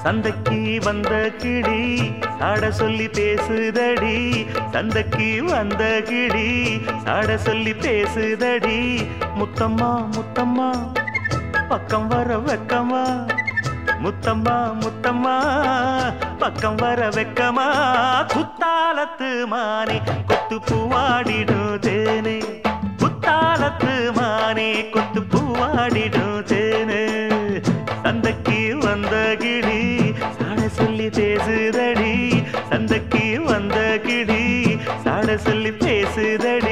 சந்தைக்கு வந்த கிளி சாட சொல்லி பேசுதடி, சந்தைக்கு வந்த கிளி சாட சொல்லி பேசுதடி. முத்தம்மா முத்தம்மா பக்கம் வர வெக்கமா, முத்தம்மா முத்தம்மா பக்கம் வர வெக்கமா. குத்தாலத்து மானே கொத்து பூவாடிடும் தேனே, குத்தாலத்து மானே கொத்து பூவாடிடும் தேனே. சந்தைக்கு வந்த கிளி சாட சொல்லி பேசுதடி, சந்தைக்கு வந்த கிளி சாட சொல்லி பேசுதடி.